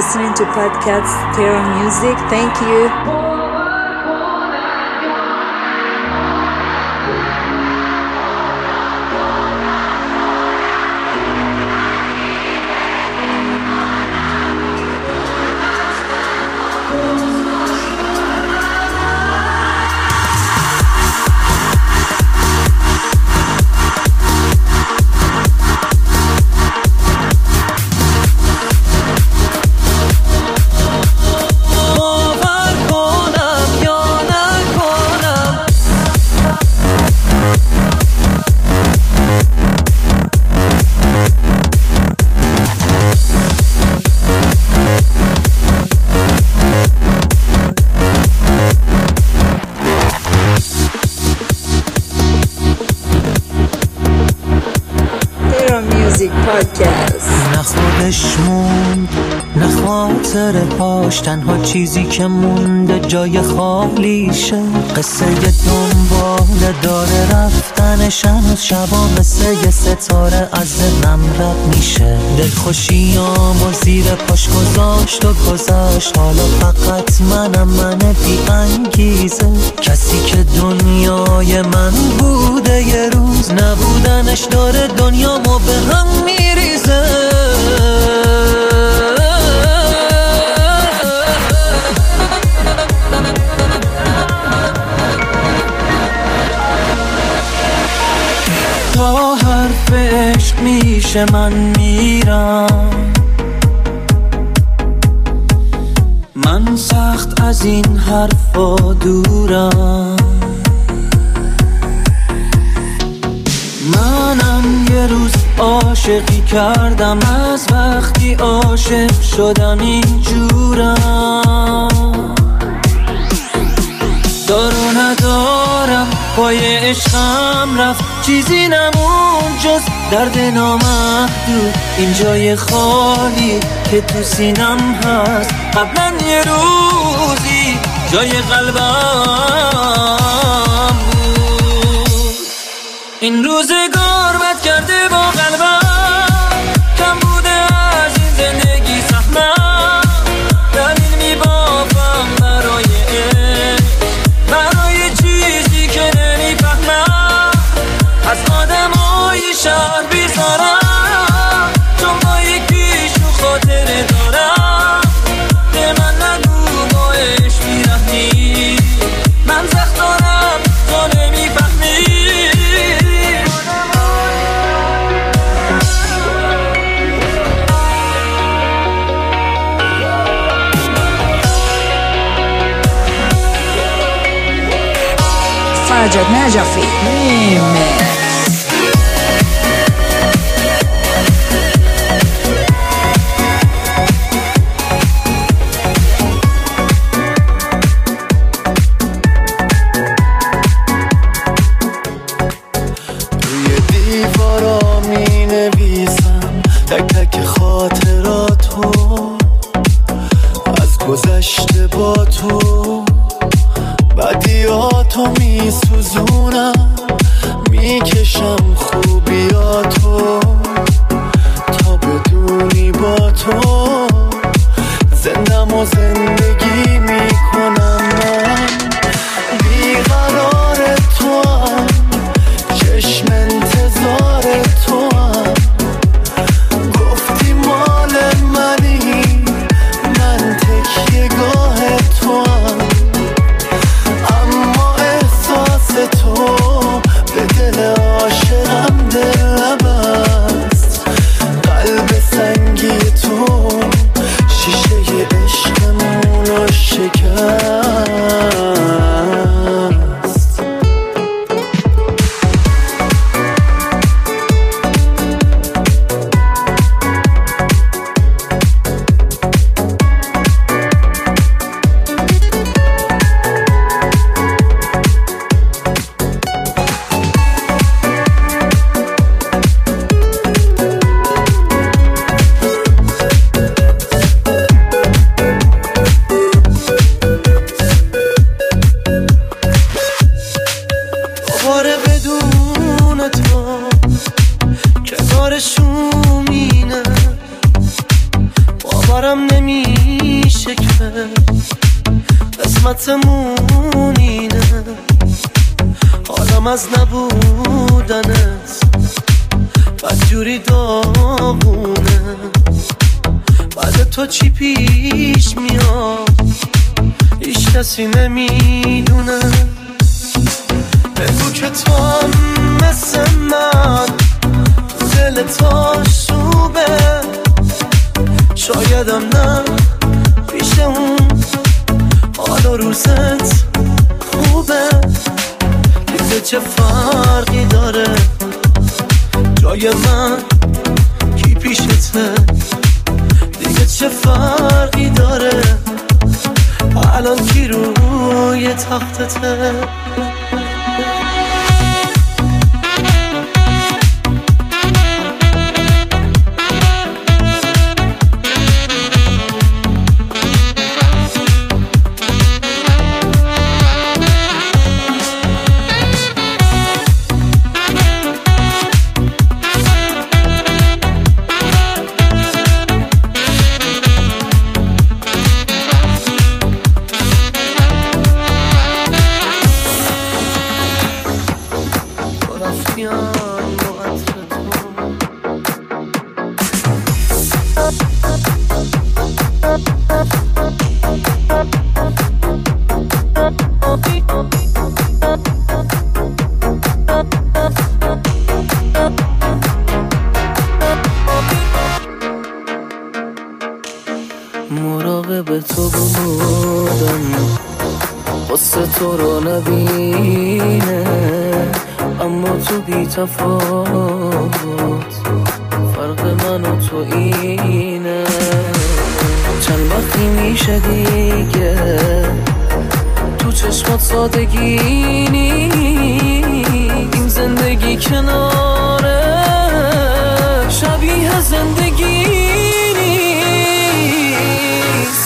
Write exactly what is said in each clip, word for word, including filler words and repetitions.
listening to podcast Terra Music. Thank you. نه خودش موند نه خاطر پاش، تنها چیزی که مونده جای خالیشه. قصه دنباله داره رفتنش، هنوز شبا مثل یه ستاره از دلم رد میشه. دلخوشیامو زیر پاش گذاشت و گذاشت، حالا فقط منم من بی انگیزه. کسی که دنیای من بوده یه روز، نبودنش داره دنیامو به هم میریزه. تا حرف عشق میشه من میرم، من سخت از این حرفا دورم. منم یه روز عاشقی کردم، از وقتی عاشق شدم اینجورم. دارو ندارم پای عشقم رفت، چیزی نمون جز درد نامحدود. این جای خالی که تو سینم هست، قبلا یه روزی جای قلبم بود. این روزگار بد کرده با قلبم، کم بوده از این زندگی سهمم. دلیل میبافم برای عشق، برای چیزی که نمیفهمم. از آدمای شهر بیزارم، چون با یکیش رو خاطره دارم. به من نگو با عشق میرهنی، من سخت دارم تو نمیفهمی. فرجاد نجفی میمه تک تک خاطراتو از گذشته با تو، بدیاتو میسوزونم، میکشم خوبیاتو تا بدونی با تو زندم و زندگی میکنم. من بیقرار تو هم، چشم انتظار تو هم، گفتی مال منی، من تکیه گاه تو هم. اما احساس تو به دل عاشقم دل بست، قلب سنگی تو شیشه عشقمون رو شکست. باورم نمی شکله قسمتمون اینه حالم از نبودنت بدجوری داغونه بعد تو چی پیش میاد هیچ کسی نمیدونه بگو که تو هم مثل من دلت آشوبه شایدم نه پیش اون حال و روزت خوبه دیگه چه فرقی داره جای من کی پیشته دیگه چه فرقی داره الان کی روی تختته مراقب تو بودم قصه تو رو نبینه اما تو بی تفاوت فرق من و تو اینه چند وقتی میشه دیگه تو چشمات سادگی این زندگی کناره شبیه زندگی نیست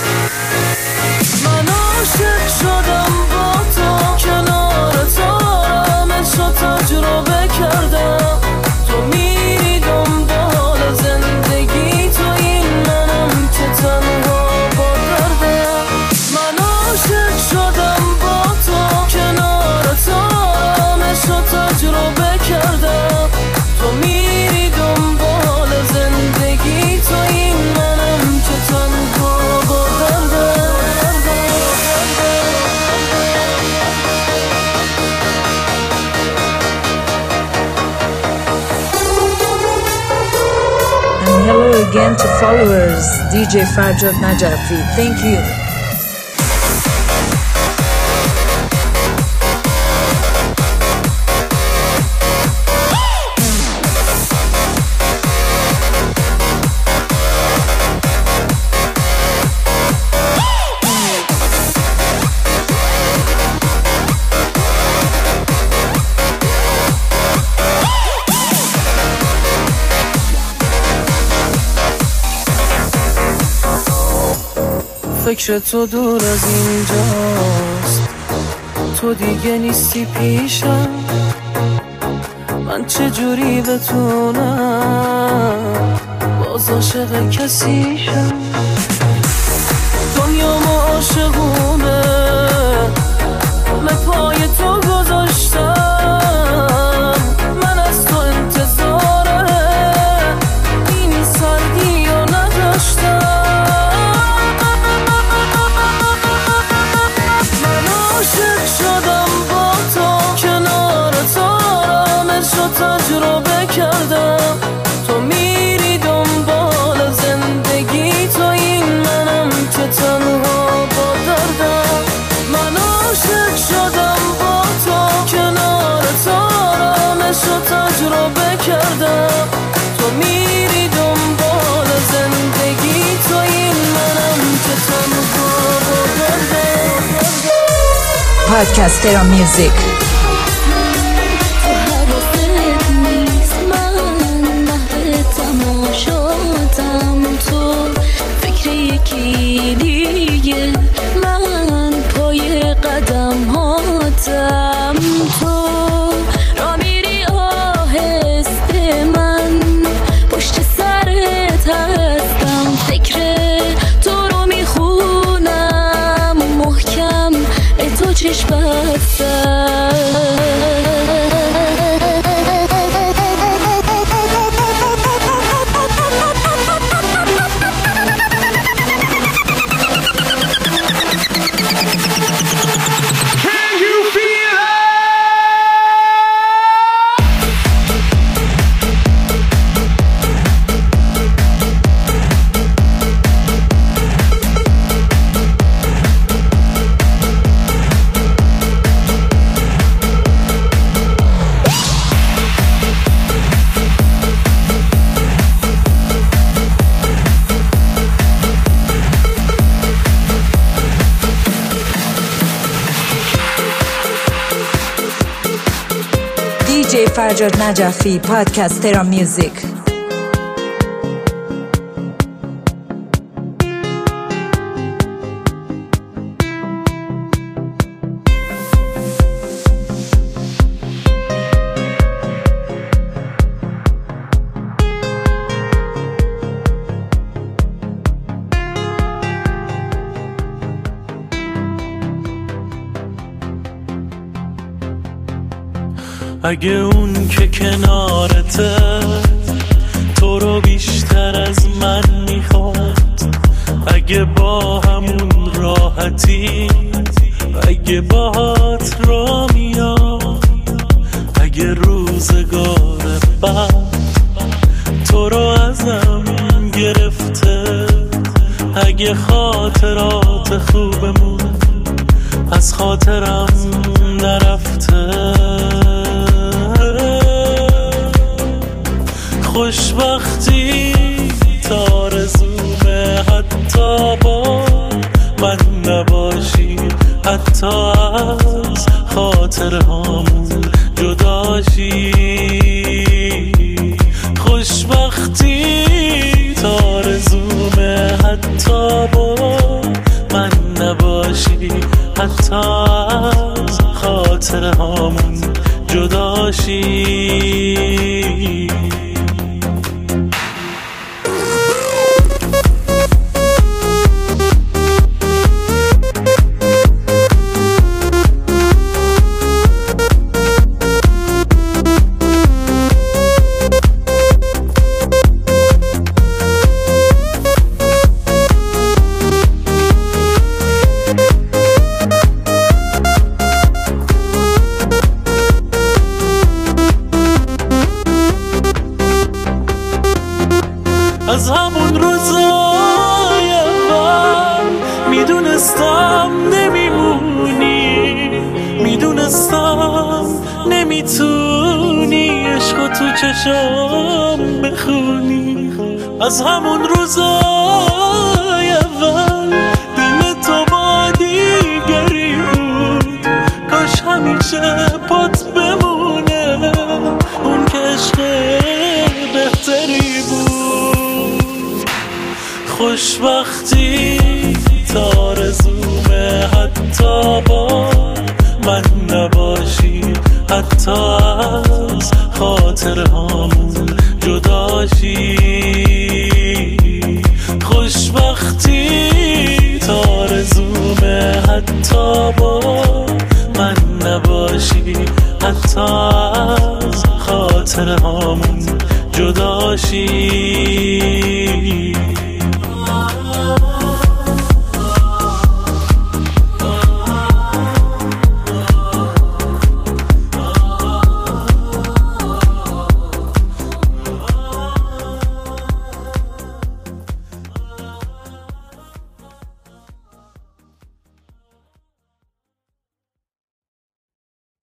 من عاشق شدم با تو کنارت آرامشو تجربه کردم تو میری دنبال زندگی تو این منم که تنها با دردم من عاشق شدم با تو کنارت آرامشو تجربه کردم تو میری دنبال زندگی تو این منم که تنها با دردم And hello again to followers, D J Farjad Najafi. Thank you. فکر تو دور از اینجاست تو دیگه نیستی پیشم من چجوری بتونم باز عاشق کسیشم دنیا ما عاشقونه به پای تو گذاشتم من از تو انتظاره این سردی رو نداشتم تجربه کردم تو میری دنبال زندگی تو این منم که تنها با دردم من عاشق شدم با تو کنارت آرامشو تجربه کردم تو میری دنبال زندگی تو این منم که تنها با دردم Podcast Terra Music. دیگه من پای قدم هاتم تو را میری آهسته من پشت سرت هستم فکر تو رو میخونم فرجاد نجفی پادکستر میوزیک. اگه اون که کنارته تو رو بیشتر از من میخواد، اگه با همون راحتی، اگه باهات را میاد، اگه روزگار بعد تو رو ازم گرفته، اگه خاطرات خوبمون از خاطرم نرفته، خوشبختی تارزومه حتی با من نباشی، حتی از خاطرهامون جداشی، خوشبختی تارزومه حتی با من نباشی، حتی از خاطرهامون جداشی. از همون روزای اول میدونستم نمیمونی، میدونستم نمیتونی عشقو تو چشام بخونی، از همون روزای اول دل تو با دیگری بود، کاش همیشه پات بمونه اون که عشق بهتری بود، خوشبختی تارزومه حتی با من نباشی، حتی از خاطرهامون جداشی، خوشبختی تارزومه حتی با من نباشی، حتی از خاطرهامون جداشی.